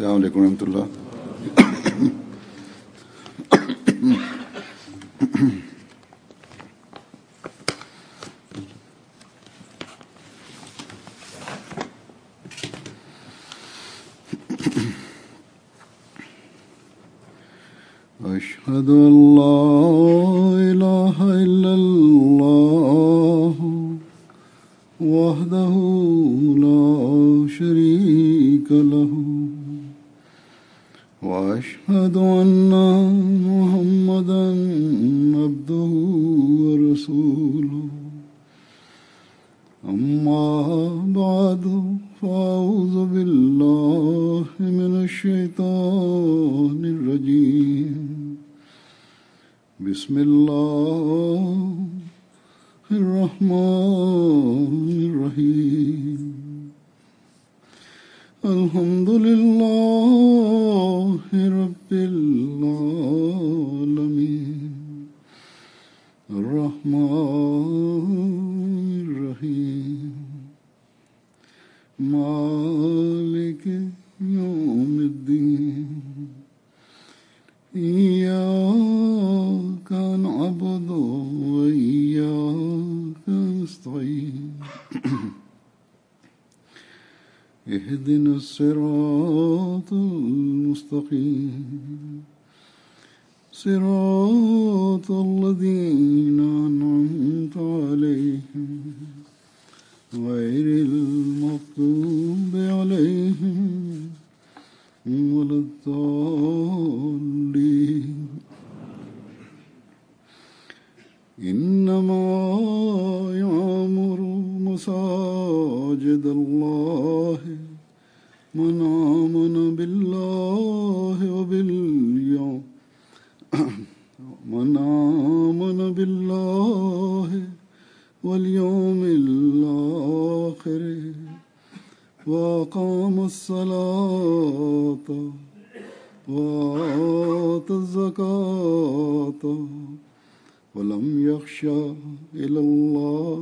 السلام عليكم ورحمة الله. أشهد أن لا إله إلا الله وحده لا شريك له وأشهد أن محمدا عبده ورسوله أما بعد فأعوذ بالله من الشيطان الرجيم بسم الله الرحمن الرحيم الحمد لله رب العالمين الرحمن الرحيم مالك يوم الدين إياك نعبد وإياك نستعين اهدنا الصراط المستقيم صراط الذين أنعمت عليهم غير المغضوب عليهم ولا الضالين إنما يعمر مساجد الله من آمن بالله واليوم الآخر وأقام الصلاة وآتى الزكاة ولم يخشى إلا الله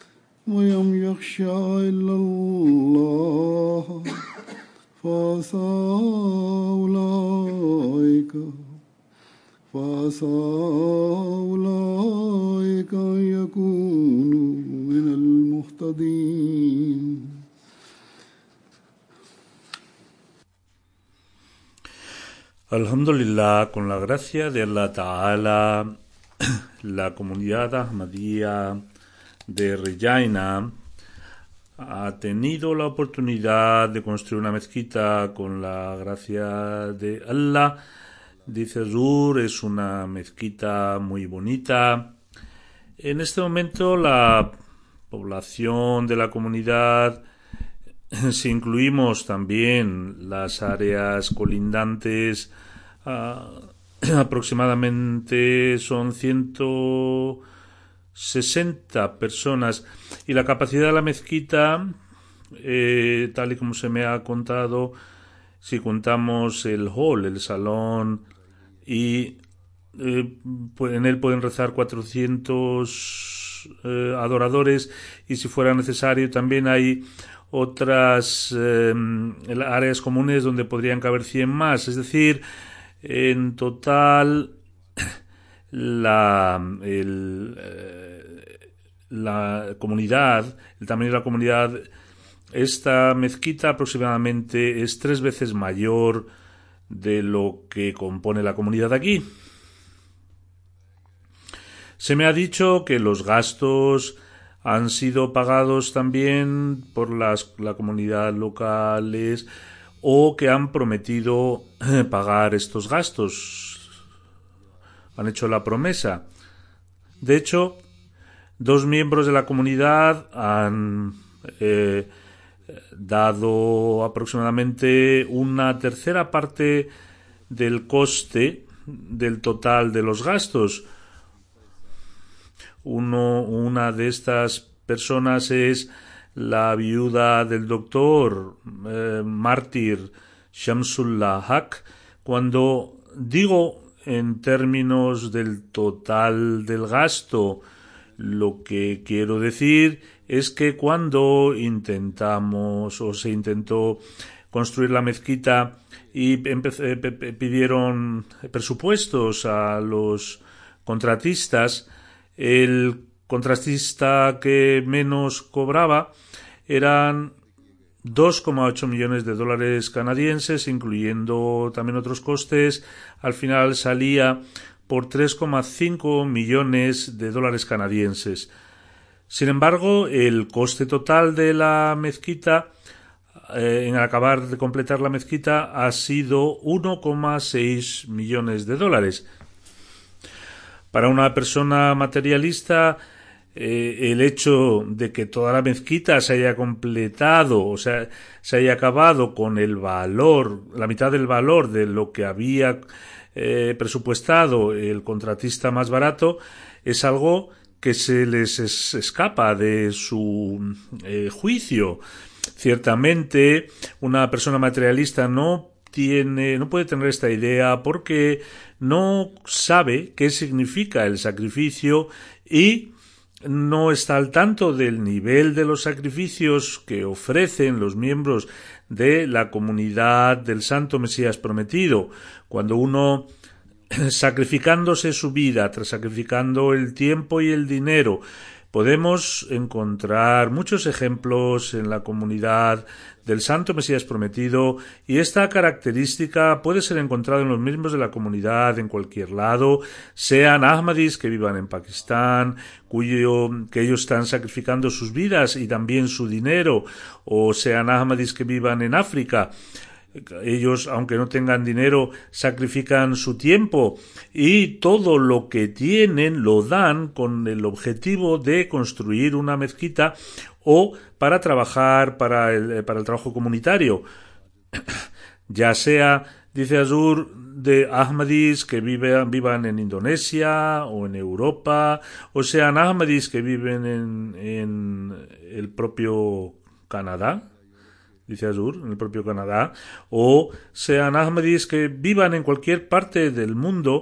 إلا الله فعسى أولئك أن يكونوا من المهتدين. Alhamdulillah, con la gracia de Allah Ta'ala, la comunidad Ahmadiyya de Regina ha tenido la oportunidad de construir una mezquita con la gracia de Allah. Dice Zur, es una mezquita muy bonita. En este momento la población de la comunidad, si incluimos también las áreas colindantes, aproximadamente son 160 personas, y la capacidad de la mezquita, tal y como se me ha contado, si contamos el hall, el salón, y en él pueden rezar 400 adoradores, y si fuera necesario también hay otras áreas comunes donde podrían caber 100 más. Es decir, en total la comunidad, el tamaño de la comunidad, esta mezquita aproximadamente es 3 veces mayor de lo que compone la comunidad aquí. Se me ha dicho que los gastos han sido pagados también por la comunidad locales, o que han prometido pagar estos gastos. Han hecho la promesa. De hecho, 2 miembros de la comunidad han dado aproximadamente una tercera parte del coste del total de los gastos. Una de estas personas es la viuda del doctor mártir Shamsullah Haq. Cuando digo en términos del total del gasto, lo que quiero decir es que cuando intentamos o se intentó construir la mezquita y pidieron presupuestos a los contratistas. El contratista que menos cobraba eran 2,8 millones de dólares canadienses, incluyendo también otros costes. Al final salía por 3,5 millones de dólares canadienses. Sin embargo, el coste total de la mezquita, en acabar de completar la mezquita, ha sido 1,6 millones de dólares. Para una persona materialista, el hecho de que toda la mezquita se haya completado, o sea, se haya acabado con el valor, la mitad del valor de lo que había presupuestado el contratista más barato, es algo que se les escapa de su juicio. Ciertamente, una persona materialista no puede tener esta idea porque no sabe qué significa el sacrificio y no está al tanto del nivel de los sacrificios que ofrecen los miembros de la comunidad del Santo Mesías Prometido. Cuando uno, sacrificándose su vida, sacrificando el tiempo y el dinero, podemos encontrar muchos ejemplos en la comunidad del Santo Mesías Prometido, y esta característica puede ser encontrada en los miembros de la comunidad en cualquier lado, sean ahmadis que vivan en Pakistán, que ellos están sacrificando sus vidas y también su dinero, o sean ahmadis que vivan en África. Ellos, aunque no tengan dinero, sacrifican su tiempo y todo lo que tienen lo dan con el objetivo de construir una mezquita o para trabajar para el trabajo comunitario. Ya sea, dice Azur, de ahmadis que vivan en Indonesia o en Europa, o sean ahmadis que viven en el propio Canadá, dice Azur, en el propio Canadá, o sean ahmadis que vivan en cualquier parte del mundo.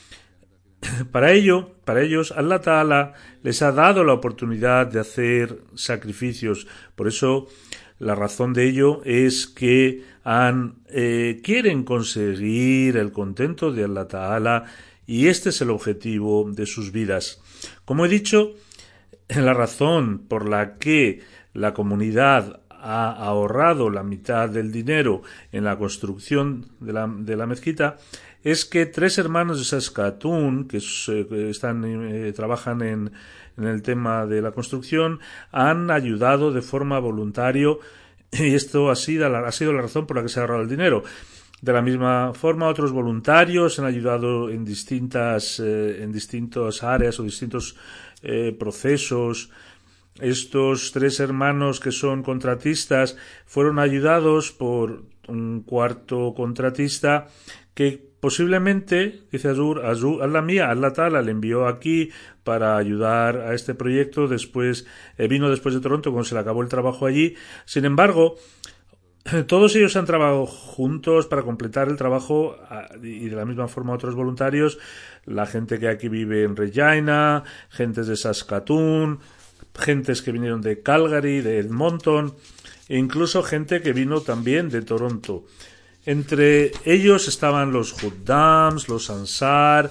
Para ellos, Allah Ta'ala les ha dado la oportunidad de hacer sacrificios. Por eso, la razón de ello es que quieren conseguir el contento de Allah Ta'ala, y este es el objetivo de sus vidas. Como he dicho, la razón por la que la comunidad ha ahorrado la mitad del dinero en la construcción de la mezquita es que 3 hermanos de Saskatoon que trabajan en el tema de la construcción han ayudado de forma voluntaria, y esto ha sido la razón por la que se ha ahorrado el dinero. De la misma forma, otros voluntarios han ayudado en distintas áreas o distintos procesos. Estos 3 hermanos que son contratistas fueron ayudados por un cuarto contratista que posiblemente, dice Azur, Allah Ta'ala le envió aquí para ayudar a este proyecto. Vino después de Toronto cuando se le acabó el trabajo allí. Sin embargo, todos ellos han trabajado juntos para completar el trabajo, y de la misma forma otros voluntarios, la gente que aquí vive en Regina, gentes de Saskatoon, gentes que vinieron de Calgary, de Edmonton, e incluso gente que vino también de Toronto. Entre ellos estaban los Huddams, los Ansar.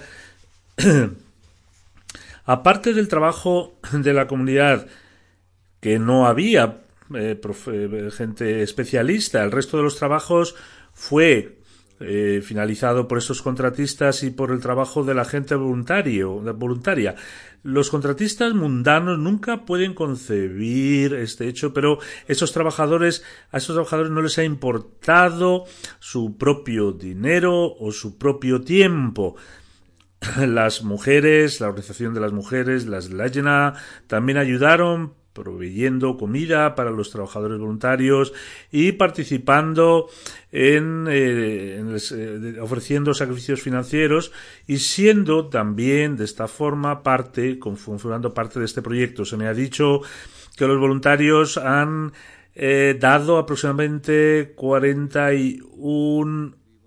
Aparte del trabajo de la comunidad, que no había gente especialista, el resto de los trabajos fue finalizado por estos contratistas y por el trabajo de la gente voluntaria. Los contratistas mundanos nunca pueden concebir este hecho, pero a esos trabajadores no les ha importado su propio dinero o su propio tiempo. Las mujeres, la organización de las mujeres, las Lajna, también ayudaron proveyendo comida para los trabajadores voluntarios y participando ofreciendo sacrificios financieros y siendo también de esta forma formando parte de este proyecto. Se me ha dicho que los voluntarios han dado aproximadamente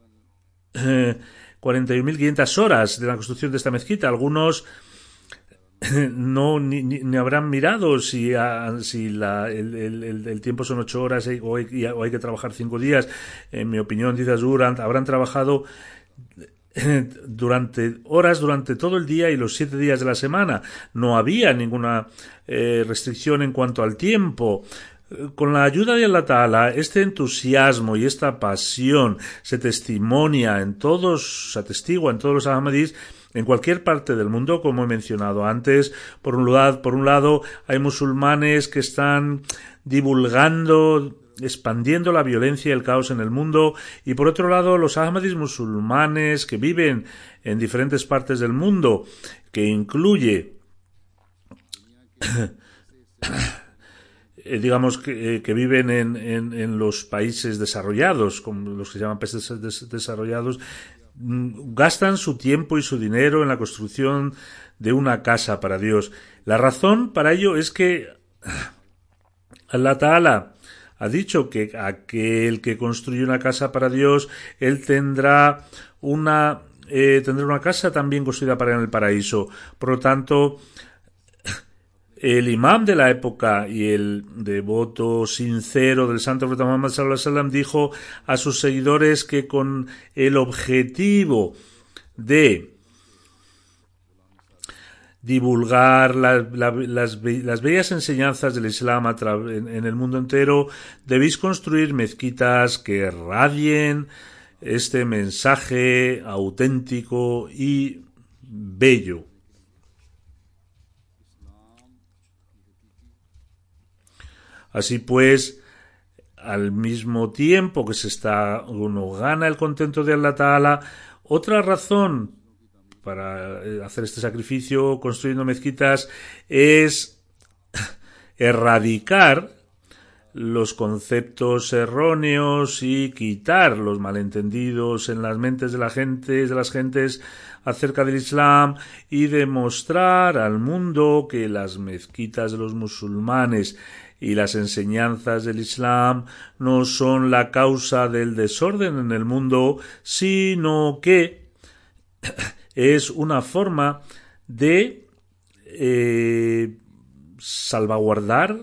41.500 horas de la construcción de esta mezquita. Algunos ni habrán mirado si el tiempo son 8 horas o hay que trabajar 5 días. En mi opinión, dice Azur, habrán trabajado durante todo el día y los 7 días de la semana. No había ninguna restricción en cuanto al tiempo. Con la ayuda de Allah Ta'ala, este entusiasmo y esta pasión se atestigua en todos los ahmadís en cualquier parte del mundo, como he mencionado antes. Por un lado, hay musulmanes que están expandiendo la violencia y el caos en el mundo, y por otro lado, los ahmadis musulmanes que viven en diferentes partes del mundo, que incluye digamos que viven en los países desarrollados, como los que se llaman países desarrollados, gastan su tiempo y su dinero en la construcción de una casa para Dios. La razón para ello es que Allah Ta'ala ha dicho que aquel que construye una casa para Dios, él tendrá una casa también construida para él en el paraíso. Por lo tanto, el imam de la época y el devoto sincero del santo profeta Muhammad sallallahu alaihi wasallam dijo a sus seguidores que con el objetivo de divulgar las bellas enseñanzas del Islam en el mundo entero, debéis construir mezquitas que radien este mensaje auténtico y bello. Así pues, al mismo tiempo que uno gana el contento de Allah Ta'ala, otra razón para hacer este sacrificio construyendo mezquitas es erradicar los conceptos erróneos y quitar los malentendidos en las mentes de las gentes acerca del Islam, y demostrar al mundo que las mezquitas de los musulmanes y las enseñanzas del Islam no son la causa del desorden en el mundo, sino que es una forma de salvaguardarnos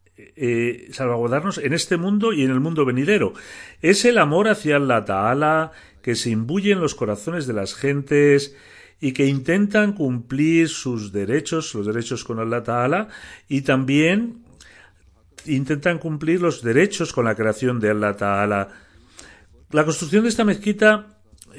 en este mundo y en el mundo venidero. Es el amor hacia Allah Ta'ala que se imbuye en los corazones de las gentes y que intentan cumplir sus derechos, los derechos con Allah Ta'ala, y también intentan cumplir los derechos con la creación de Allah Ta'ala. La construcción de esta mezquita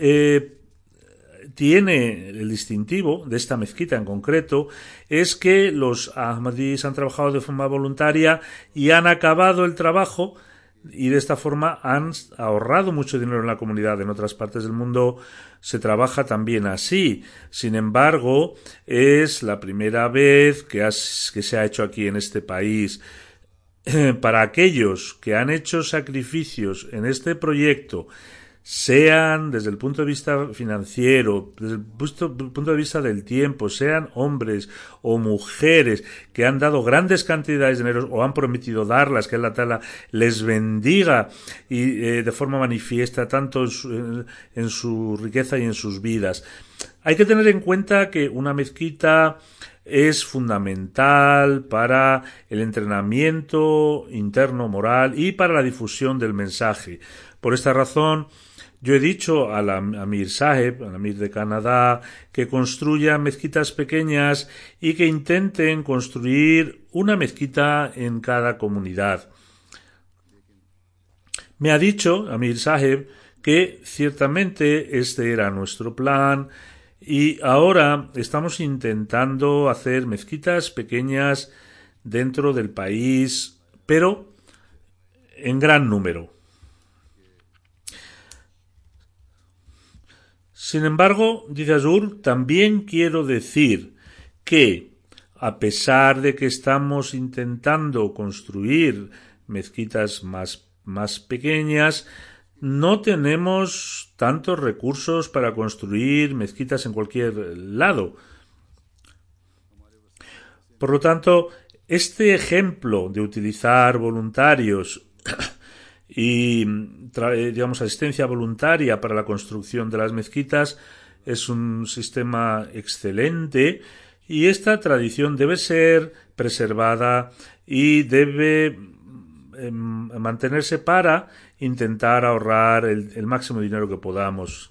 tiene el distintivo de esta mezquita en concreto, es que los ahmadís han trabajado de forma voluntaria y han acabado el trabajo, y de esta forma han ahorrado mucho dinero en la comunidad. En otras partes del mundo se trabaja también así. Sin embargo, es la primera vez que se ha hecho aquí en este país. Para aquellos que han hecho sacrificios en este proyecto, sean desde el punto de vista financiero, desde el punto de vista del tiempo, sean hombres o mujeres que han dado grandes cantidades de dinero o han prometido darlas, que Allah Ta'ala les bendiga y de forma manifiesta tanto en su riqueza y en sus vidas. Hay que tener en cuenta que una mezquita es fundamental para el entrenamiento interno moral y para la difusión del mensaje. Por esta razón, yo he dicho al Amir Saheb, al Amir de Canadá, que construya mezquitas pequeñas y que intenten construir una mezquita en cada comunidad. Me ha dicho Amir Saheb que ciertamente este era nuestro plan, y ahora estamos intentando hacer mezquitas pequeñas dentro del país, pero en gran número. Sin embargo, dice Azur, también quiero decir que, a pesar de que estamos intentando construir mezquitas más pequeñas, no tenemos tantos recursos para construir mezquitas en cualquier lado. Por lo tanto, este ejemplo de utilizar voluntarios y, asistencia voluntaria para la construcción de las mezquitas es un sistema excelente y esta tradición debe ser preservada y debe mantenerse para intentar ahorrar el máximo dinero que podamos.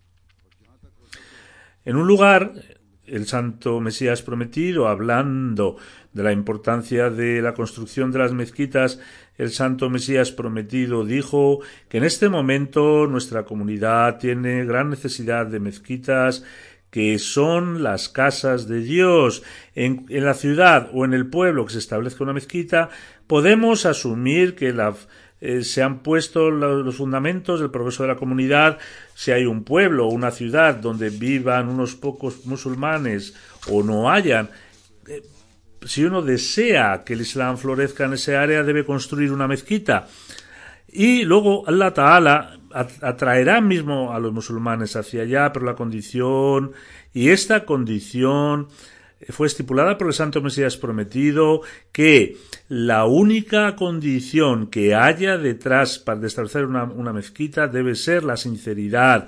En un lugar, el Santo Mesías Prometido, hablando de la importancia de la construcción de las mezquitas, el Santo Mesías Prometido dijo que en este momento nuestra comunidad tiene gran necesidad de mezquitas, que son las casas de Dios. En la ciudad o en el pueblo que se establezca una mezquita, podemos asumir que se han puesto los fundamentos del progreso de la comunidad. Si hay un pueblo o una ciudad donde vivan unos pocos musulmanes o no hayan, si uno desea que el Islam florezca en ese área, debe construir una mezquita. Y luego Allah Ta'ala atraerá mismo a los musulmanes hacia allá, pero la condición, y esta condición fue estipulada por el Santo Mesías Prometido, que la única condición que haya detrás para establecer una mezquita debe ser la sinceridad.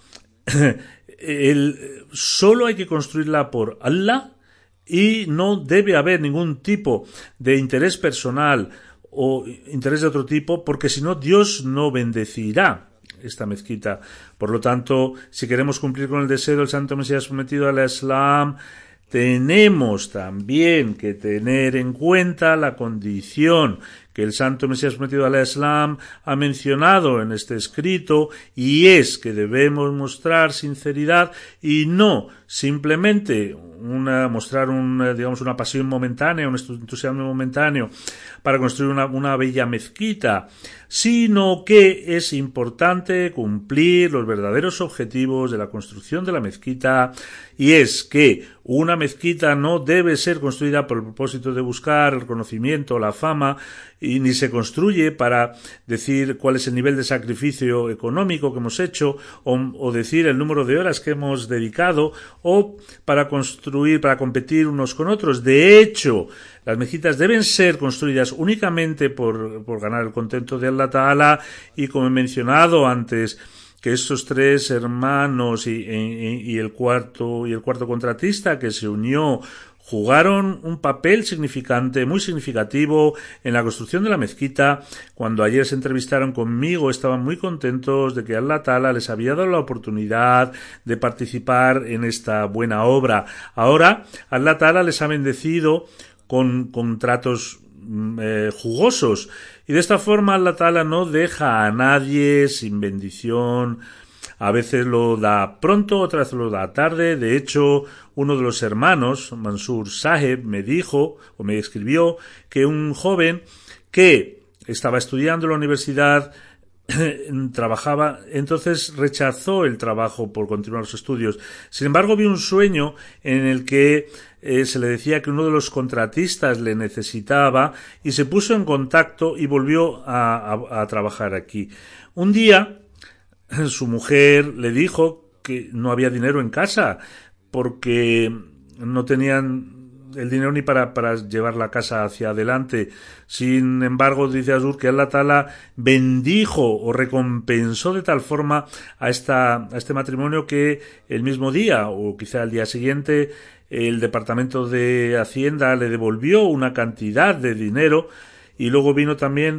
Solo hay que construirla por Allah y no debe haber ningún tipo de interés personal o interés de otro tipo, porque si no, Dios no bendecirá esta mezquita. Por lo tanto, si queremos cumplir con el deseo del Santo Mesías Prometido al Islam, tenemos también que tener en cuenta la condición que el Santo Mesías Prometido al Islam ha mencionado en este escrito, y es que debemos mostrar sinceridad y no simplemente mostrar una pasión momentánea, un entusiasmo momentáneo para construir una bella mezquita, sino que es importante cumplir los verdaderos objetivos de la construcción de la mezquita, y es que una mezquita no debe ser construida por el propósito de buscar el reconocimiento o la fama, y ni se construye para decir cuál es el nivel de sacrificio económico que hemos hecho o decir el número de horas que hemos dedicado, o para competir unos con otros. De hecho, las mezquitas deben ser construidas únicamente por ganar el contento de Allah Ta'ala, y como he mencionado antes, que estos tres hermanos y el cuarto contratista que se unió jugaron un papel muy significativo en la construcción de la mezquita. Cuando ayer se entrevistaron conmigo, estaban muy contentos de que Allah Ta'ala les había dado la oportunidad de participar en esta buena obra. Ahora, Allah Ta'ala les ha bendecido con contratos jugosos, y de esta forma Allah Ta'ala no deja a nadie sin bendición. A veces lo da pronto, otras veces lo da tarde. De hecho, uno de los hermanos, Mansur Saheb, me escribió que un joven que estaba estudiando en la universidad trabajaba, entonces rechazó el trabajo por continuar los estudios. Sin embargo, vio un sueño en el que se le decía que uno de los contratistas le necesitaba, y se puso en contacto y volvió a trabajar aquí. Un día su mujer le dijo que no había dinero en casa porque no tenían el dinero ni para llevar la casa hacia adelante. Sin embargo, dice Azur que Allah Ta'ala bendijo o recompensó de tal forma a este matrimonio que el mismo día, o quizá el día siguiente, el Departamento de Hacienda le devolvió una cantidad de dinero, y luego vino también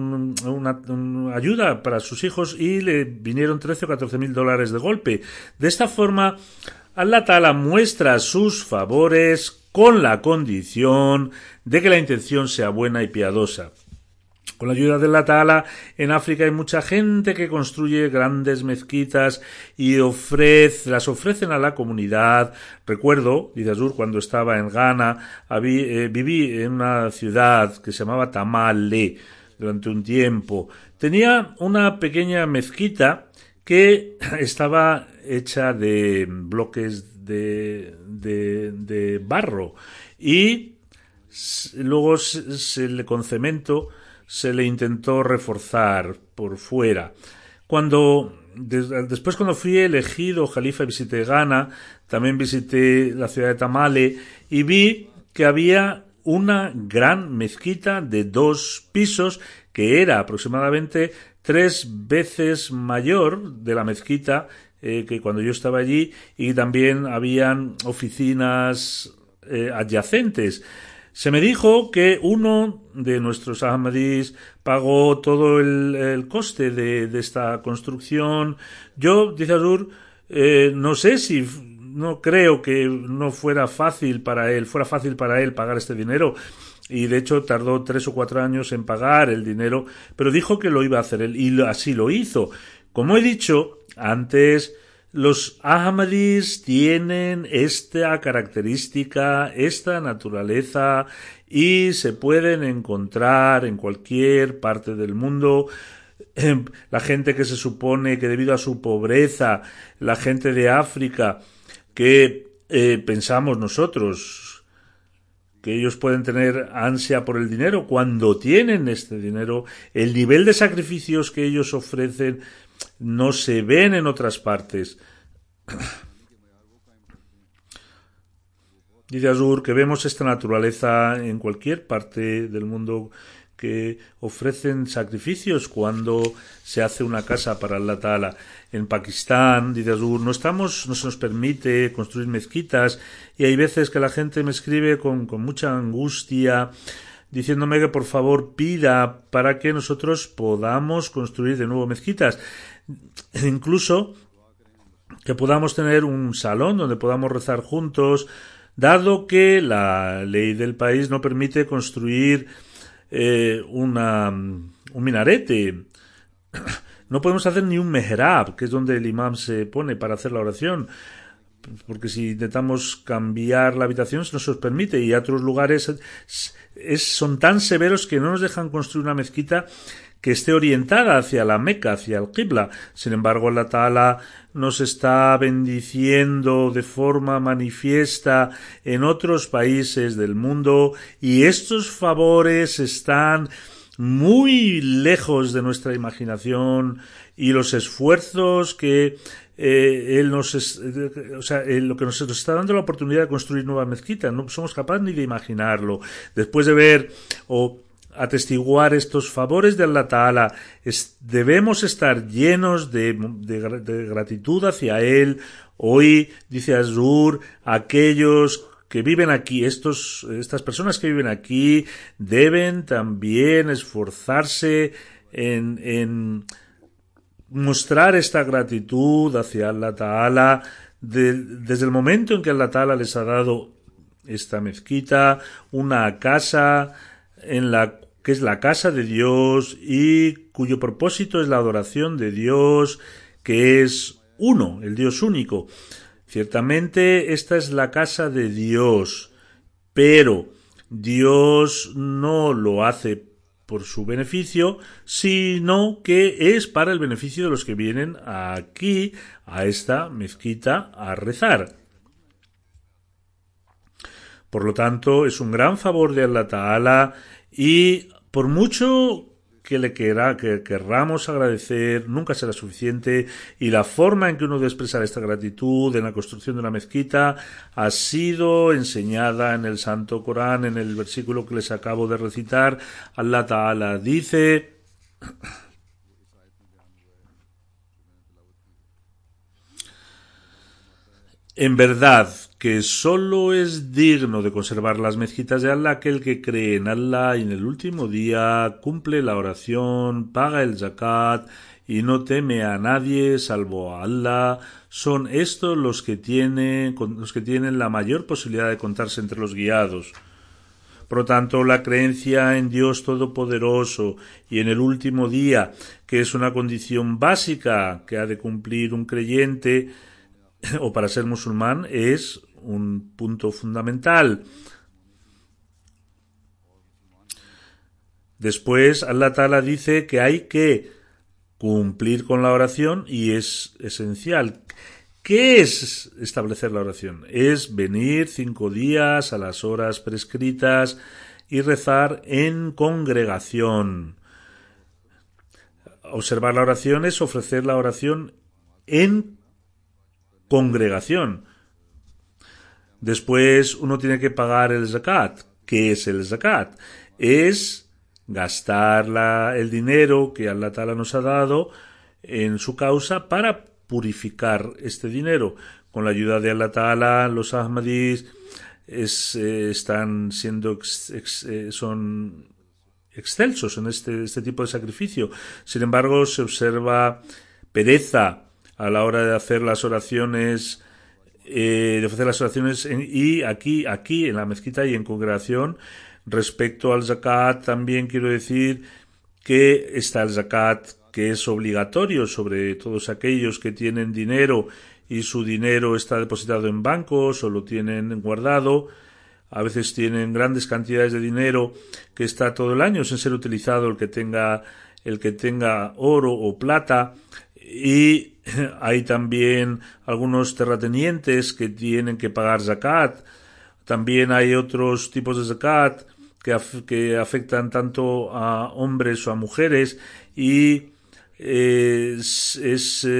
una ayuda para sus hijos, y le vinieron 13 o 14 mil dólares de golpe. De esta forma, Allah Ta'ala muestra sus favores con la condición de que la intención sea buena y piadosa. Con la ayuda de Allah Ta'ala, en África hay mucha gente que construye grandes mezquitas y las ofrecen a la comunidad. Recuerdo, dice Azur, cuando estaba en Ghana, viví en una ciudad que se llamaba Tamale durante un tiempo. Tenía una pequeña mezquita que estaba hecha de bloques de barro, y luego con cemento se le intentó reforzar por fuera. Después, cuando fui elegido Jalifa y visité Ghana, también visité la ciudad de Tamale y vi que había una gran mezquita de 2 pisos que era aproximadamente 3 veces mayor de la mezquita que cuando yo estaba allí, y también habían oficinas adyacentes. Se me dijo que uno de nuestros Ahmadis pagó todo el coste de esta construcción. Yo, dice Hazur, no sé si, no creo que no fuera fácil para él pagar este dinero. Y de hecho tardó 3 o 4 años en pagar el dinero, pero dijo que lo iba a hacer él y así lo hizo. Como he dicho antes, los Ahmadis tienen esta característica, esta naturaleza, y se pueden encontrar en cualquier parte del mundo. La gente que se supone que debido a su pobreza, la gente de África, que pensamos nosotros que ellos pueden tener ansia por el dinero, cuando tienen este dinero, el nivel de sacrificios que ellos ofrecen no se ven en otras partes. Dice Hazur que vemos esta naturaleza en cualquier parte del mundo, que ofrecen sacrificios cuando se hace una casa para Allah Ta'ala. En Pakistán, dice Hazur, no se nos permite construir mezquitas, y hay veces que la gente me escribe con mucha angustia diciéndome que por favor pida para que nosotros podamos construir de nuevo mezquitas, incluso que podamos tener un salón donde podamos rezar juntos, dado que la ley del país no permite construir un minarete. No podemos hacer ni un mehrab, que es donde el imam se pone para hacer la oración, porque si intentamos cambiar la habitación se nos permite, y otros lugares son tan severos que no nos dejan construir una mezquita que esté orientada hacia la Meca, hacia el Qibla. Sin embargo, Allah Ta'ala nos está bendiciendo de forma manifiesta en otros países del mundo, y estos favores están muy lejos de nuestra imaginación, y los esfuerzos que él lo que nos está dando la oportunidad de construir nuevas mezquitas, no somos capaces ni de imaginarlo. Después de ver o atestiguar estos favores de Allah Ta'ala, debemos estar llenos de gratitud hacia Él. Hoy, dice Hazur, aquellos que viven aquí, estas personas que viven aquí, deben también esforzarse en mostrar esta gratitud hacia Allah Ta'ala desde el momento en que Allah Ta'ala les ha dado esta mezquita, una casa que es la casa de Dios y cuyo propósito es la adoración de Dios, que es uno, el Dios único. Ciertamente esta es la casa de Dios, pero Dios no lo hace por su beneficio, sino que es para el beneficio de los que vienen aquí, a esta mezquita, a rezar. Por lo tanto, es un gran favor de Allah Ta'ala, y por mucho que querramos agradecer, nunca será suficiente, y la forma en que uno debe expresar esta gratitud en la construcción de una mezquita ha sido enseñada en el Santo Corán, en el versículo que les acabo de recitar. Allah Ta'ala dice: en verdad que solo es digno de conservar las mezquitas de Allah aquel que cree en Allah y en el último día, cumple la oración, paga el zakat y no teme a nadie salvo a Allah. Son estos los que tienen la mayor posibilidad de contarse entre los guiados. Por lo tanto, la creencia en Dios Todopoderoso y en el último día, que es una condición básica que ha de cumplir un creyente o para ser musulmán, es un punto fundamental. Después, Allah Ta'ala dice que hay que cumplir con la oración, y es esencial. ¿Qué es establecer la oración? Es venir 5 días a las horas prescritas y rezar en congregación. Observar la oración es ofrecer la oración en congregación. Después uno tiene que pagar el zakat. ¿Qué es el zakat? Es gastar el dinero que Allah Ta'ala nos ha dado en su causa para purificar este dinero. Con la ayuda de Allah Ta'ala, los Ahmadis están siendo son excelsos en este tipo de sacrificio. Sin embargo, se observa pereza a la hora de hacer las oraciones, y aquí en la mezquita y en congregación. Respecto al zakat, también quiero decir que está el zakat que es obligatorio sobre todos aquellos que tienen dinero y su dinero está depositado en bancos o lo tienen guardado. A veces tienen grandes cantidades de dinero que está todo el año sin ser utilizado, el que tenga oro o plata. Y hay también algunos terratenientes que tienen que pagar zakat. También hay otros tipos de zakat que afectan tanto a hombres o a mujeres, y es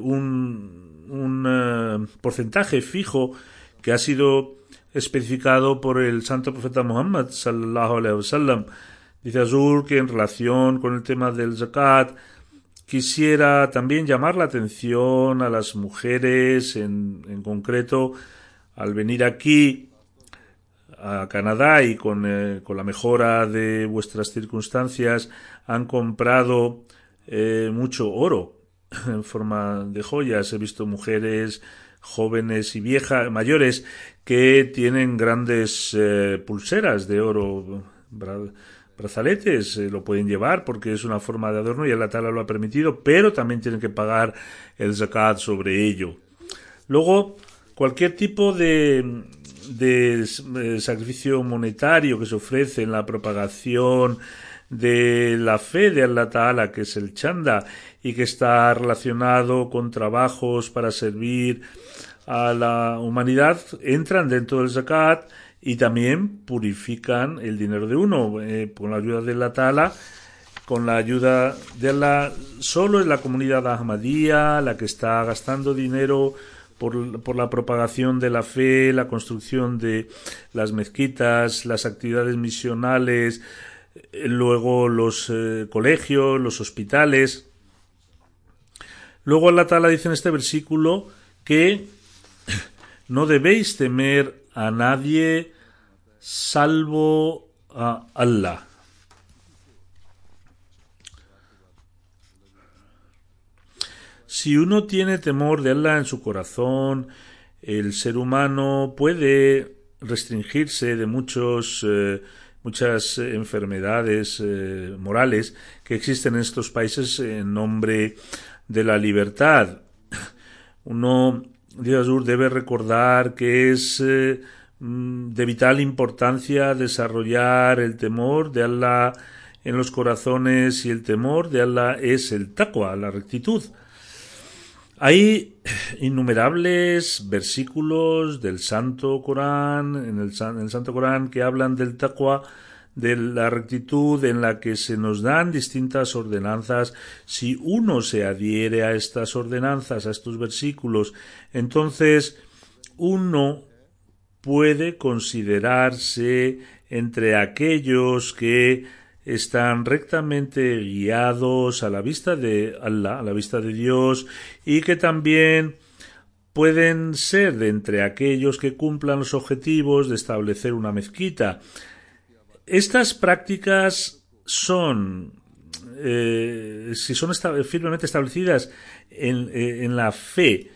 un porcentaje fijo que ha sido especificado por el santo profeta Muhammad sallallahu alaihi wasallam. Dice Azur que en relación con el tema del zakat quisiera también llamar la atención a las mujeres en concreto. Al venir aquí a Canadá y con la mejora de vuestras circunstancias han comprado mucho oro en forma de joyas. He visto mujeres jóvenes y mayores que tienen grandes pulseras de oro, brazaletes, lo pueden llevar porque es una forma de adorno y Allah Ta'ala lo ha permitido, pero también tienen que pagar el zakat sobre ello. Luego, cualquier tipo de sacrificio monetario que se ofrece en la propagación de la fe de Allah Ta'ala, que es el chanda, y que está relacionado con trabajos para servir a la humanidad, entran dentro del zakat y también purifican el dinero de uno. Con la ayuda de Allah Ta'ala, con la ayuda de Allah, solo es la comunidad Ahmadía la que está gastando dinero por la propagación de la fe, la construcción de las mezquitas, las actividades misionales, luego los colegios, los hospitales. Luego Allah Ta'ala dice en este versículo que no debéis temer a nadie salvo a Allah. Si uno tiene temor de Allah en su corazón, el ser humano puede restringirse de muchas enfermedades morales que existen en estos países en nombre de la libertad. Uno, Dios debe recordar que es de vital importancia desarrollar el temor de Allah en los corazones, y el temor de Allah es el taqwa, la rectitud. Hay innumerables versículos del Santo Corán, en el Santo Corán, que hablan del taqwa, de la rectitud, en la que se nos dan distintas ordenanzas. Si uno se adhiere a estas ordenanzas, a estos versículos, entonces uno puede considerarse entre aquellos que están rectamente guiados a la vista de Allah, a la vista de Dios, y que también pueden ser de entre aquellos que cumplan los objetivos de establecer una mezquita. Estas prácticas son, si son firmemente establecidas en la fe,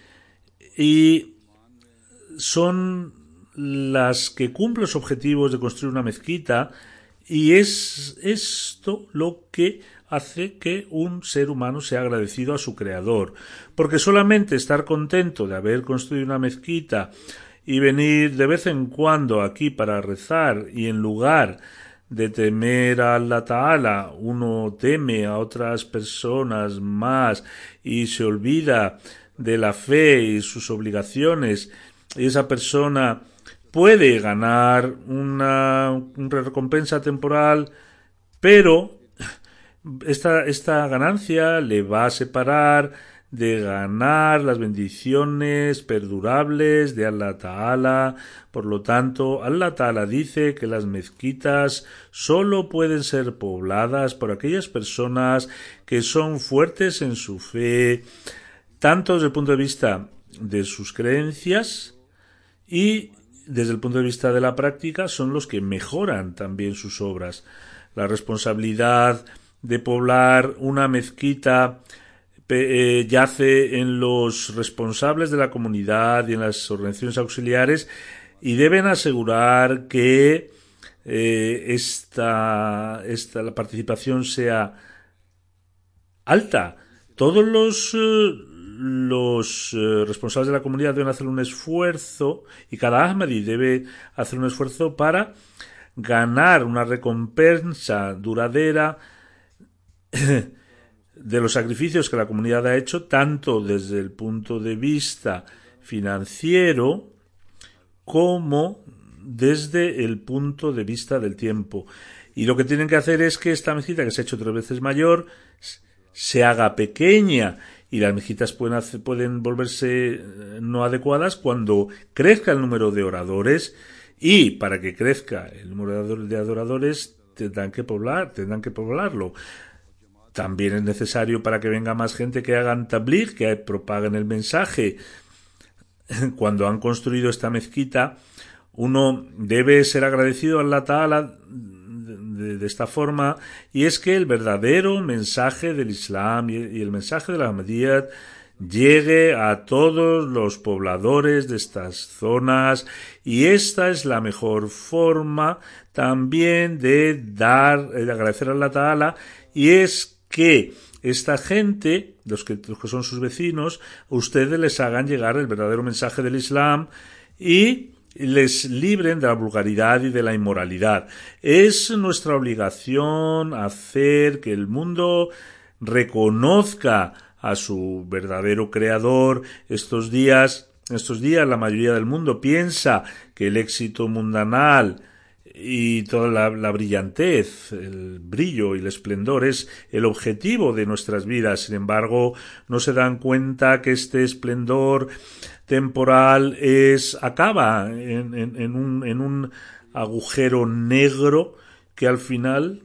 y son las que cumplen los objetivos de construir una mezquita, y es esto lo que hace que un ser humano sea agradecido a su creador, porque solamente estar contento de haber construido una mezquita y venir de vez en cuando aquí para rezar, y en lugar de temer a Allah Ta'ala uno teme a otras personas más y se olvida de la fe y sus obligaciones, y esa persona puede ganar una recompensa temporal, pero esta ganancia le va a separar de ganar las bendiciones perdurables de Allah Ta'ala. Por lo tanto, Allah Ta'ala dice que las mezquitas solo pueden ser pobladas por aquellas personas que son fuertes en su fe, tanto desde el punto de vista de sus creencias y desde el punto de vista de la práctica, son los que mejoran también sus obras. La responsabilidad de poblar una mezquita yace en los responsables de la comunidad y en las organizaciones auxiliares, y deben asegurar que la participación sea alta. Todos los responsables de la comunidad deben hacer un esfuerzo, y cada Ahmadi debe hacer un esfuerzo para ganar una recompensa duradera de los sacrificios que la comunidad ha hecho, tanto desde el punto de vista financiero como desde el punto de vista del tiempo. Y lo que tienen que hacer es que esta mezquita, que se ha hecho 3 veces mayor, se haga pequeña, y las mezquitas pueden volverse no adecuadas cuando crezca el número de oradores, y para que crezca el número de adoradores tendrán que poblarlo. También es necesario, para que venga más gente, que hagan tabligh, que propaguen el mensaje. Cuando han construido esta mezquita, uno debe ser agradecido a Allah Ta'ala de esta forma, y es que el verdadero mensaje del Islam y el mensaje de la Ahmadiyyat llegue a todos los pobladores de estas zonas, y esta es la mejor forma también de agradecer a Allah Ta'ala, y es que esta gente, los que son sus vecinos, ustedes les hagan llegar el verdadero mensaje del Islam y les libren de la vulgaridad y de la inmoralidad. Es nuestra obligación hacer que el mundo reconozca a su verdadero creador. Estos días la mayoría del mundo piensa que el éxito mundanal y toda la brillantez, el brillo y el esplendor es el objetivo de nuestras vidas. Sin embargo, no se dan cuenta que este esplendor temporal acaba en un agujero negro que al final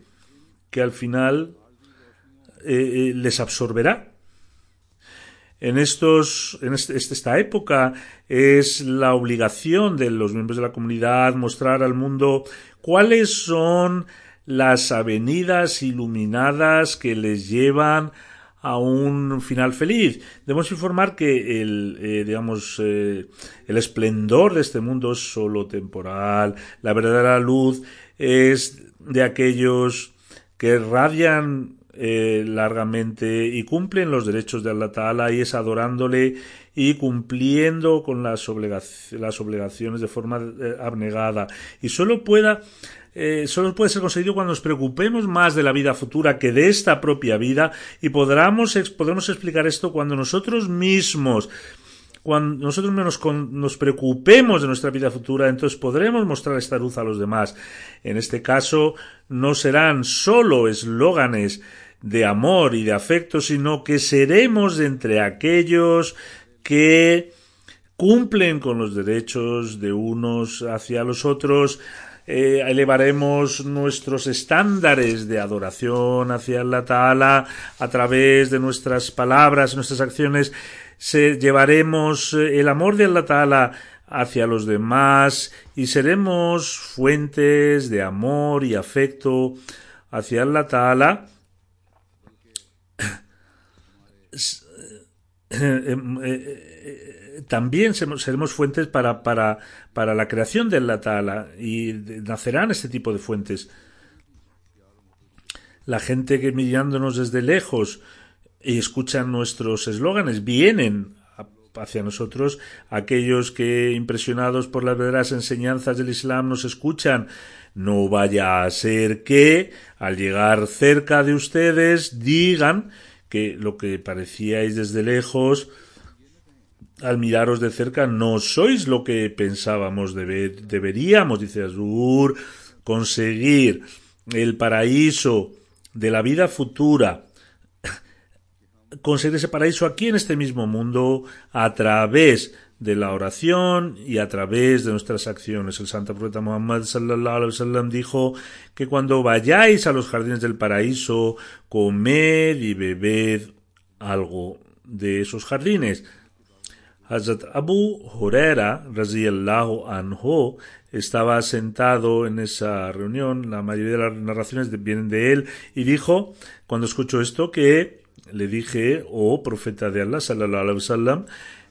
les absorberá. En esta época es la obligación de los miembros de la comunidad mostrar al mundo cuáles son las avenidas iluminadas que les llevan a un final feliz. Debemos informar que el esplendor de este mundo es solo temporal. La verdadera luz es de aquellos que radian largamente y cumplen los derechos de Allah Ta'ala, y es adorándole y cumpliendo con las obligaciones de forma abnegada. Y solo puede ser conseguido cuando nos preocupemos más de la vida futura que de esta propia vida, y podremos explicar esto cuando nosotros mismos nos preocupemos de nuestra vida futura. Entonces podremos mostrar esta luz a los demás. En este caso no serán solo eslóganes de amor y de afecto, sino que seremos entre aquellos que cumplen con los derechos de unos hacia los otros. Elevaremos nuestros estándares de adoración hacia Allah Ta'ala a través de nuestras palabras, nuestras acciones. Llevaremos el amor de Allah Ta'ala hacia los demás, y seremos fuentes de amor y afecto hacia Allah Ta'ala. También seremos fuentes para la creación de Allah Ta'ala, y nacerán este tipo de fuentes. La gente que, mirándonos desde lejos y escuchan nuestros eslóganes, vienen hacia nosotros. Aquellos que, impresionados por las verdaderas enseñanzas del Islam, nos escuchan, no vaya a ser que al llegar cerca de ustedes digan que lo que parecíais desde lejos, al miraros de cerca, no sois lo que pensábamos. Deberíamos, dice Azur, conseguir el paraíso de la vida futura, conseguir ese paraíso aquí en este mismo mundo a través de la oración y a través de nuestras acciones. El santo profeta Muhammad sallallahu alaihi wasallam dijo que cuando vayáis a los jardines del paraíso, comed y bebed algo de esos jardines. Hazrat Abu Huraira, radiyallahu anhu, estaba sentado en esa reunión, la mayoría de las narraciones vienen de él, y dijo, cuando escuchó esto, que le dije, oh profeta de Allah, sallallahu alaihi wasallam,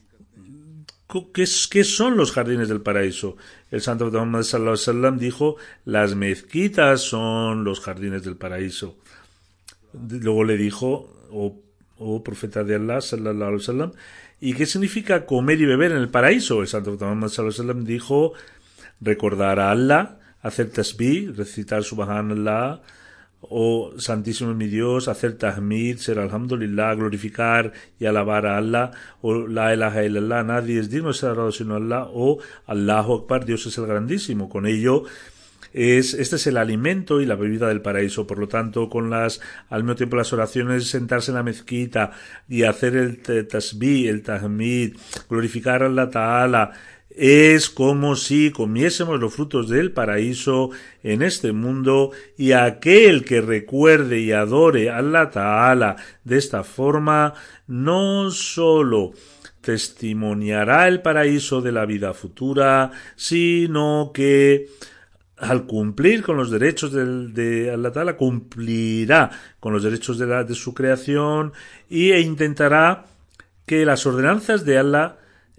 ¿qué son los jardines del paraíso? El santo Muhammad sallallahu alaihi wasallam dijo, las mezquitas son los jardines del paraíso. Luego le dijo, oh profeta de Allah, sallallahu alaihi wasallam, ¿y qué significa comer y beber en el paraíso? El santo Muhammad sallallahu alaihi wasallam dijo, recordar a Allah, hacer tasbih, recitar subhanallah, oh santísimo mi Dios, hacer tahmid, ser alhamdulillah, glorificar y alabar a Allah, o la ilaha illallah, nadie es digno de ser adorado sino Allah, o Allahu Akbar, Dios es el grandísimo. Con ello este es el alimento y la bebida del paraíso. Por lo tanto, al mismo tiempo las oraciones, sentarse en la mezquita y hacer el tasbih, el tahmid, glorificar a Allah Ta'ala, es como si comiésemos los frutos del paraíso en este mundo, y aquel que recuerde y adore a Allah Ta'ala de esta forma no solo testimoniará el paraíso de la vida futura, sino que al cumplir con los derechos de Allah Ta'ala, cumplirá con los derechos de su creación e intentará que las ordenanzas de Allah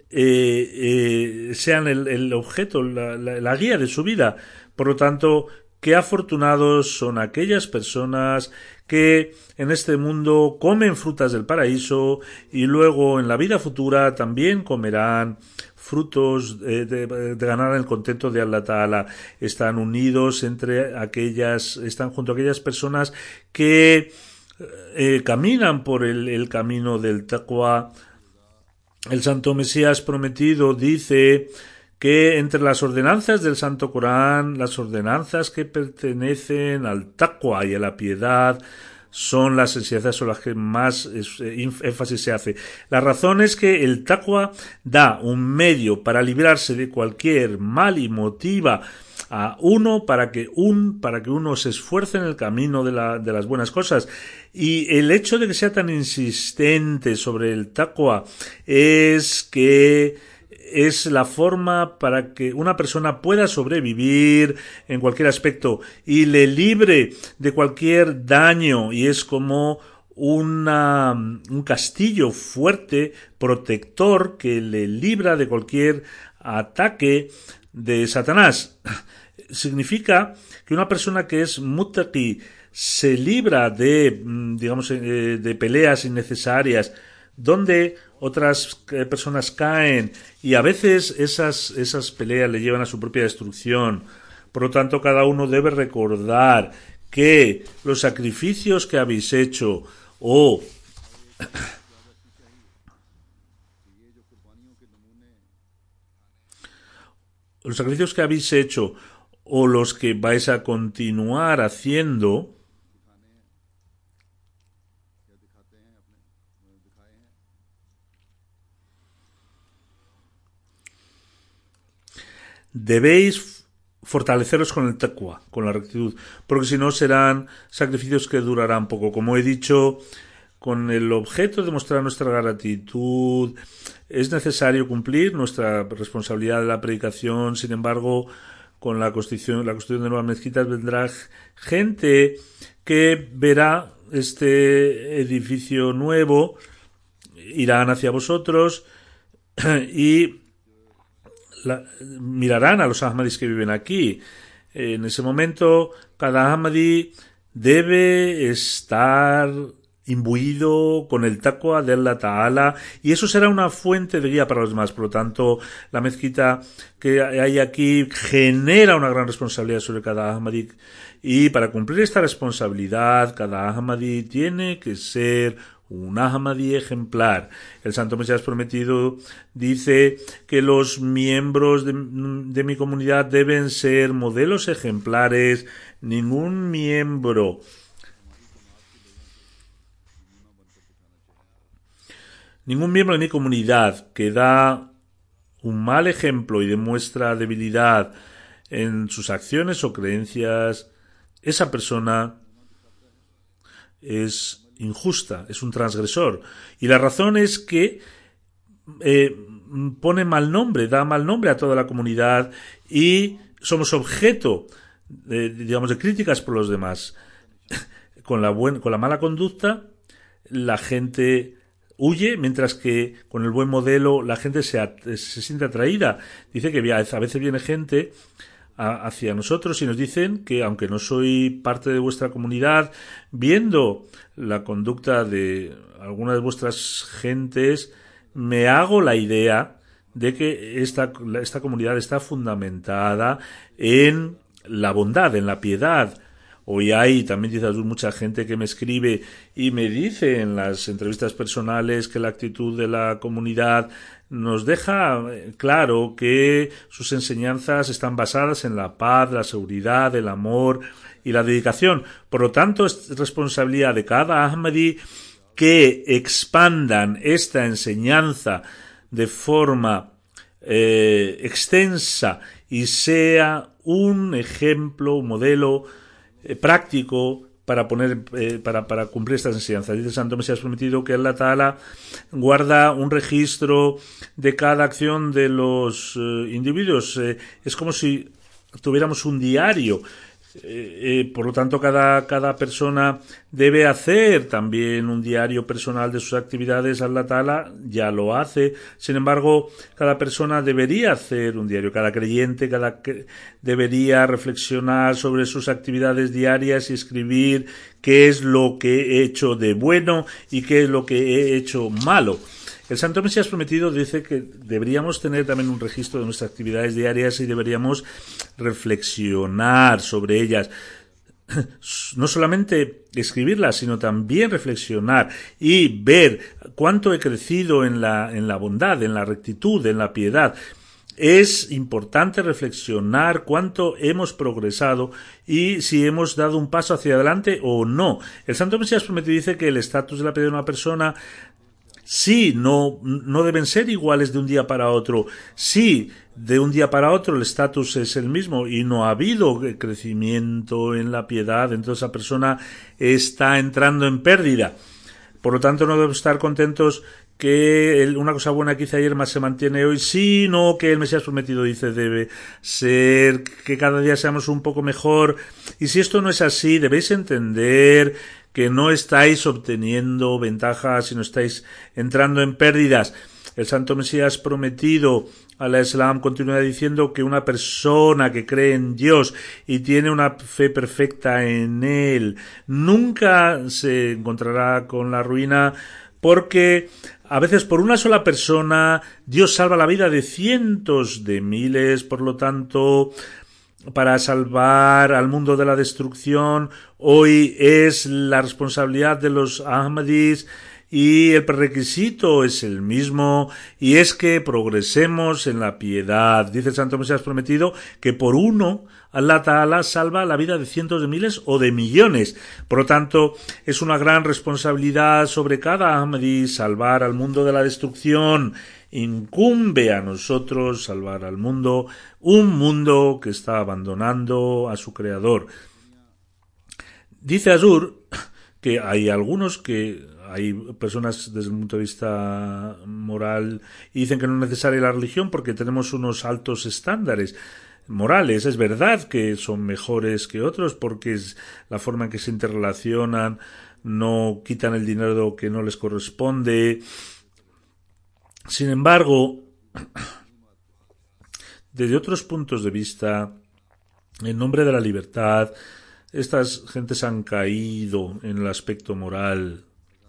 sean el objeto, la guía de su vida. Por lo tanto, qué afortunados son aquellas personas que en este mundo comen frutas del paraíso y luego en la vida futura también comerán frutos de ganar el contento de Allah Ta'ala. Están unidos están junto a aquellas personas que caminan por el camino del taqwa. El Santo Mesías prometido dice que entre las ordenanzas del Santo Corán, las ordenanzas que pertenecen al taqwa y a la piedad son las enseñanzas sobre las que más énfasis se hace. La razón es que el taqwa da un medio para librarse de cualquier mal y motiva a uno para que uno se esfuerce en el camino de las buenas cosas. Y el hecho de que sea tan insistente sobre el taqwa es que es la forma para que una persona pueda sobrevivir en cualquier aspecto y le libre de cualquier daño, y es como un castillo fuerte, protector, que le libra de cualquier ataque de Satanás. Significa que una persona que es muttaqi se libra de peleas innecesarias donde otras personas caen, y a veces esas peleas le llevan a su propia destrucción. Por lo tanto, cada uno debe recordar que los sacrificios que habéis hecho o los que vais a continuar haciendo debéis fortaleceros con el taqwa, con la rectitud, porque si no serán sacrificios que durarán poco. Como he dicho, con el objeto de mostrar nuestra gratitud, es necesario cumplir nuestra responsabilidad de la predicación. Sin embargo, con la construcción de nuevas mezquitas vendrá gente que verá este edificio nuevo, irán hacia vosotros y mirarán a los Ahmadis que viven aquí. En ese momento, cada Ahmadi debe estar imbuido con el taqwa de Allah Ta'ala, y eso será una fuente de guía para los demás. Por lo tanto, la mezquita que hay aquí genera una gran responsabilidad sobre cada Ahmadi, y para cumplir esta responsabilidad, cada Ahmadi tiene que ser un Ahmadi ejemplar. El Santo Mesías prometido dice que los miembros de mi comunidad deben ser modelos ejemplares. Ningún miembro de mi comunidad que da un mal ejemplo y demuestra debilidad en sus acciones o creencias, esa persona es injusta, es un transgresor. Y la razón es que pone mal nombre, da mal nombre a toda la comunidad y somos objeto de críticas por los demás. Con la mala conducta, la gente huye, mientras que con el buen modelo la gente se siente atraída. Dice que a veces viene gente hacia nosotros y nos dicen que, aunque no soy parte de vuestra comunidad, viendo la conducta de algunas de vuestras gentes, me hago la idea de que esta comunidad está fundamentada en la bondad, en la piedad. Hoy hay, también dice mucha gente que me escribe y me dice en las entrevistas personales que la actitud de la comunidad nos deja claro que sus enseñanzas están basadas en la paz, la seguridad, el amor y la dedicación. Por lo tanto, es responsabilidad de cada Ahmadi que expandan esta enseñanza de forma extensa y sea un ejemplo, un modelo práctico para cumplir estas enseñanzas. Dice el Santo Mesías Prometido que Allah Ta'ala guarda un registro de cada acción de los individuos. Es como si tuviéramos un diario. Por lo tanto, cada persona debe hacer también un diario personal de sus actividades. Allah Ta'ala ya lo hace. Sin embargo, cada persona debería hacer un diario. Cada creyente debería reflexionar sobre sus actividades diarias y escribir qué es lo que he hecho de bueno y qué es lo que he hecho malo. El Santo Mesías Prometido dice que deberíamos tener también un registro de nuestras actividades diarias y deberíamos reflexionar sobre ellas. No solamente escribirlas, sino también reflexionar y ver cuánto he crecido en la bondad, en la rectitud, en la piedad. Es importante reflexionar cuánto hemos progresado y si hemos dado un paso hacia adelante o no. El Santo Mesías Prometido dice que el estatus de la piedad de una persona sí, no deben ser iguales de un día para otro. Sí, de un día para otro el estatus es el mismo y no ha habido crecimiento en la piedad, entonces esa persona está entrando en pérdida. Por lo tanto, no debemos estar contentos que una cosa buena que hice ayer más se mantiene hoy, sino que el Mesías Prometido dice debe ser que cada día seamos un poco mejor. Y si esto no es así, debéis entender que no estáis obteniendo ventajas, sino estáis entrando en pérdidas. El Santo Mesías Prometido, Alá Islam, continúa diciendo que una persona que cree en Dios y tiene una fe perfecta en Él nunca se encontrará con la ruina, porque a veces por una sola persona Dios salva la vida de cientos de miles. Por lo tanto, para salvar al mundo de la destrucción, hoy es la responsabilidad de los Ahmadis y el prerequisito es el mismo, y es que progresemos en la piedad. Dice el Santo Mesías Prometido que por uno Allah Ta'ala salva la vida de cientos de miles o de millones. Por lo tanto, es una gran responsabilidad sobre cada Ahmadi salvar al mundo de la destrucción. Incumbe a nosotros salvar al mundo, un mundo que está abandonando a su creador. Dice Azur que hay personas desde el punto de vista moral y dicen que no es necesaria la religión porque tenemos unos altos estándares morales. Es verdad que son mejores que otros porque es la forma en que se interrelacionan, no quitan el dinero que no les corresponde. Sin embargo, desde otros puntos de vista, en nombre de la libertad, estas gentes han caído en el aspecto moral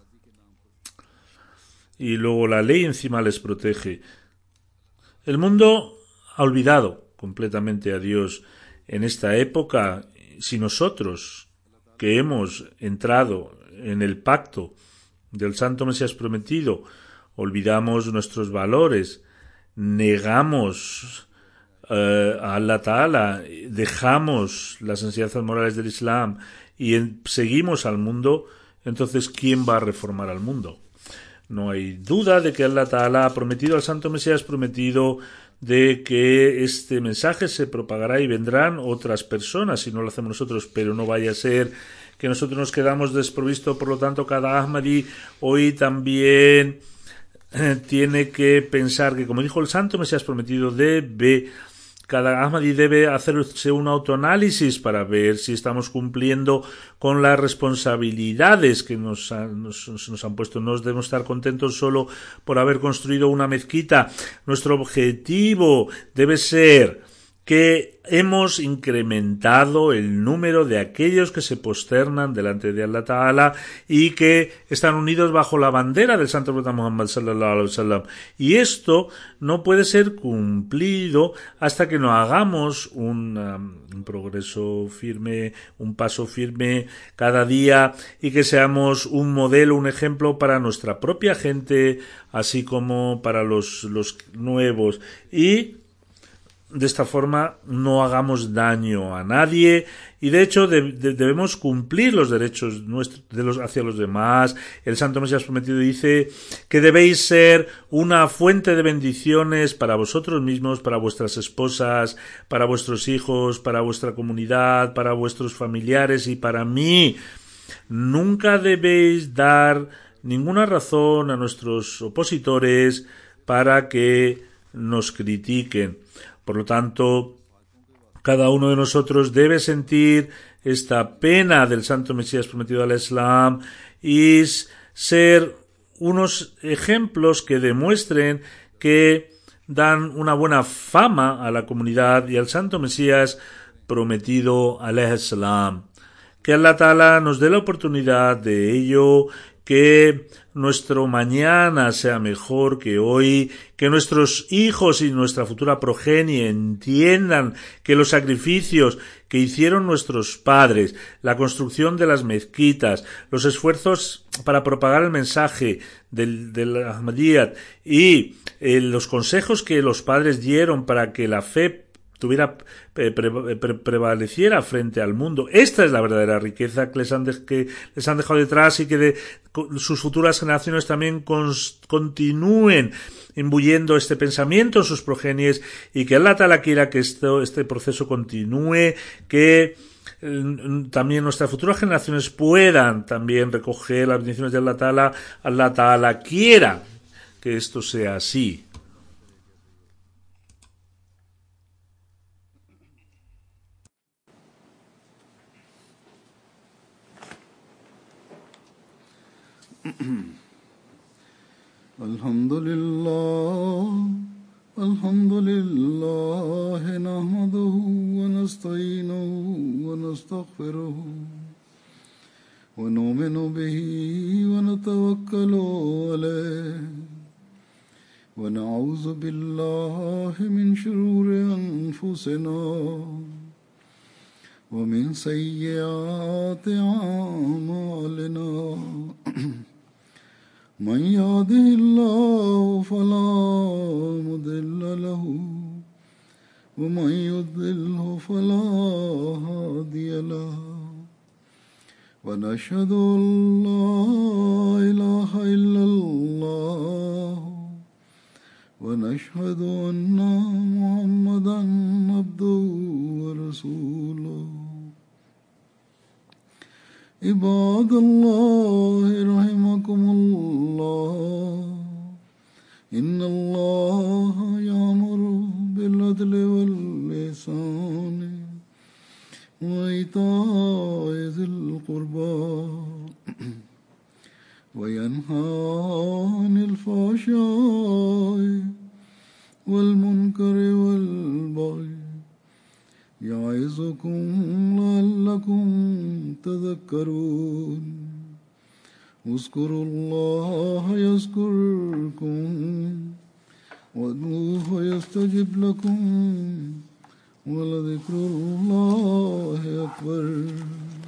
y luego la ley encima les protege. El mundo ha olvidado completamente a Dios en esta época. Si nosotros, que hemos entrado en el pacto del Santo Mesías Prometido, olvidamos nuestros valores, negamos a Allah Ta'ala, dejamos las enseñanzas morales del Islam y seguimos al mundo, entonces ¿quién va a reformar al mundo? No hay duda de que Allah Ta'ala ha prometido al Santo Mesías Prometido de que este mensaje se propagará y vendrán otras personas si no lo hacemos nosotros, pero no vaya a ser que nosotros nos quedamos desprovistos. Por lo tanto, cada Ahmadi hoy también tiene que pensar que, como dijo el Santo Mesías prometido, cada Ahmadi debe hacerse un autoanálisis para ver si estamos cumpliendo con las responsabilidades que nos han puesto. No debemos estar contentos solo por haber construido una mezquita. Nuestro objetivo debe ser que hemos incrementado el número de aquellos que se posternan delante de Allah Ta'ala y que están unidos bajo la bandera del Santo Profeta Muhammad sallallahu alaihi wasallam. Y esto no puede ser cumplido hasta que no hagamos un progreso firme, un paso firme cada día, y que seamos un modelo, un ejemplo para nuestra propia gente, así como para los nuevos. Y de esta forma no hagamos daño a nadie, y de hecho debemos cumplir los derechos nuestros hacia los demás. El Santo Mesías prometido dice que debéis ser una fuente de bendiciones para vosotros mismos, para vuestras esposas, para vuestros hijos, para vuestra comunidad, para vuestros familiares y para mí. Nunca debéis dar ninguna razón a nuestros opositores para que nos critiquen. Por lo tanto, cada uno de nosotros debe sentir esta pena del Santo Mesías prometido al Islam y ser unos ejemplos que demuestren que dan una buena fama a la comunidad y al Santo Mesías prometido al Islam. Que Allah Ta'ala nos dé la oportunidad de ello, que nuestro mañana sea mejor que hoy, que nuestros hijos y nuestra futura progenie entiendan que los sacrificios que hicieron nuestros padres, la construcción de las mezquitas, los esfuerzos para propagar el mensaje del Ahmadiyyat y los consejos que los padres dieron para que la fe prevaleciera frente al mundo. Esta es la verdadera riqueza que les han dejado detrás, y que sus futuras generaciones también continúen imbuyendo este pensamiento en sus progenies, y que Allah Ta'ala quiera que este proceso continúe, que también nuestras futuras generaciones puedan también recoger las bendiciones de Allah Ta'ala. Allah Ta'ala quiera que esto sea así. Alhamdulillah, nahmaduhu wa nasta'inuhu wa nastaghfiruhu wa nu'minu bihi wa natawakkalu alayhi wa na'udhu billahi min shururi anfusina wa min sayyiati a'malina. من يهده الله فلا مضل له ومن يضلله فلا هادي له ونشهد أن لا إله إلا الله ونشهد أن محمدا عبده ورسوله. عباد الله رحمكم الله إن الله يأمر بالعدل والإحسان وإيتاء ذي القربى وينهى عن الفحشاء والمنكر والبغي يعظكم لعلكم تذكرون. اذكروا الله يذكركم وادعوه يستجب لكم ولذكر الله أكبر.